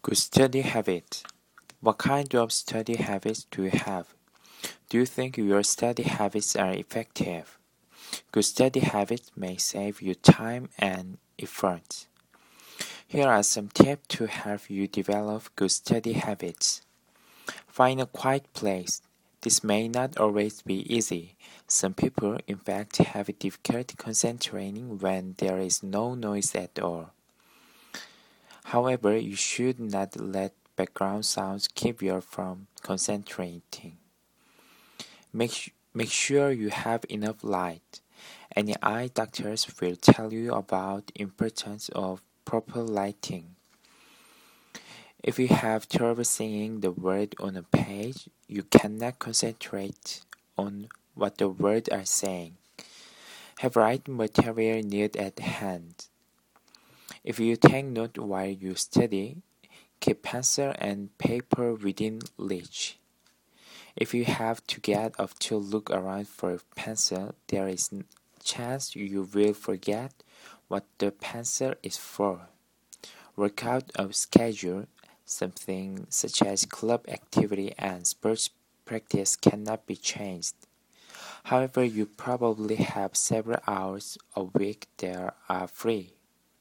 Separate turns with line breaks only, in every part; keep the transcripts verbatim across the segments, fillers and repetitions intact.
Good study habits. What kind of study habits do you have? Do you think your study habits are effective? Good study habits may save you time and effort. Here are some tips to help you develop good study habits. Find a quiet place. This may not always be easy. Some people, in fact, have difficulty concentrating when there is no noise at all. However, you should not let background sounds keep you from concentrating. Make, make sure you have enough light. Any eye doctors will tell you about the importance of proper lighting. If you have trouble seeing the word on a page, you cannot concentrate on what the words are saying. Have writing material near at hand. If you take note while you study, keep pencil and paper within reach. If you have to get up to look around for a pencil, there is a chance you will forget what the pencil is for. Work out a schedule. Something such as club activity and sports practice cannot be changed. However, you probably have several hours a week that are free.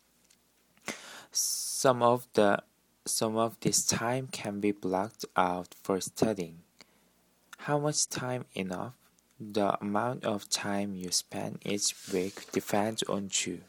Some of the some of this time can be blocked out for studying. How much time enough? The amount of time you spend each week depends on you.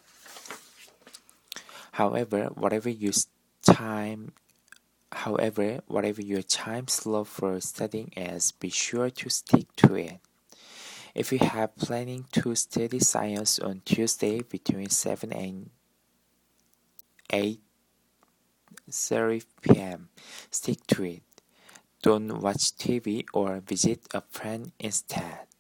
However, whatever you time However, whatever your time slot for studying is, be sure to stick to it. If you have planning to study science on Tuesday between seven and eight thirty p m, stick to it. Don't watch T V or visit a friend instead.